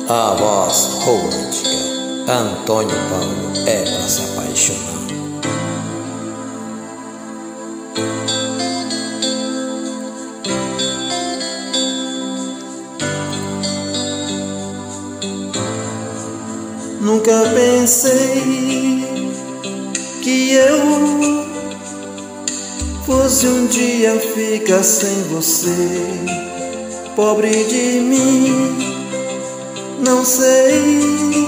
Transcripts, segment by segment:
A voz romântica, Antônio Paulo, é pra se apaixonar. Nunca pensei que eu fosse um dia ficar sem você. Pobre de mim, não sei,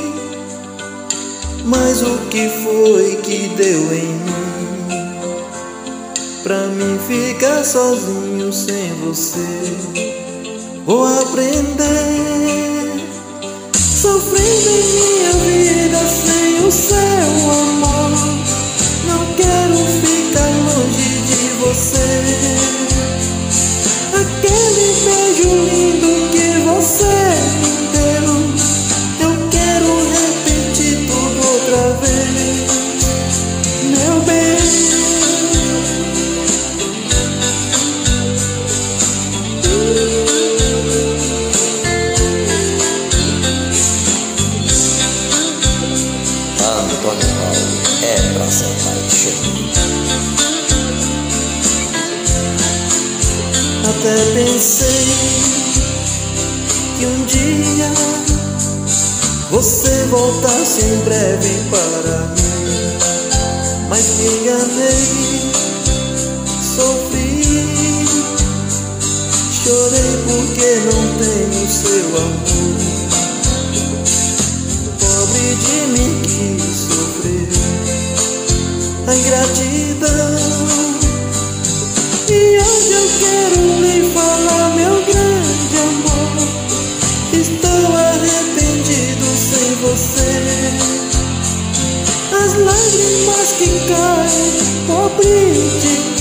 mas o que foi que deu em mim pra mim ficar sozinho sem você? Vou aprender sofrendo em minha vida sem o seu amor. Não quero ficar longe de você. Aquele beijo lindo que você me deu, eu quero repetir tudo outra vez, meu bem. Antônio Paulo, é pra se apaixonar. Até pensei que um dia você voltasse em breve para mim, mas me enganei, sofri, chorei porque não tenho seu amor. Pobre de mim que sofreu a ingratidão. E hoje eu quero lhe falar, meu grande amor, estou arrependido sem você. As lágrimas que caem, pobre de mim,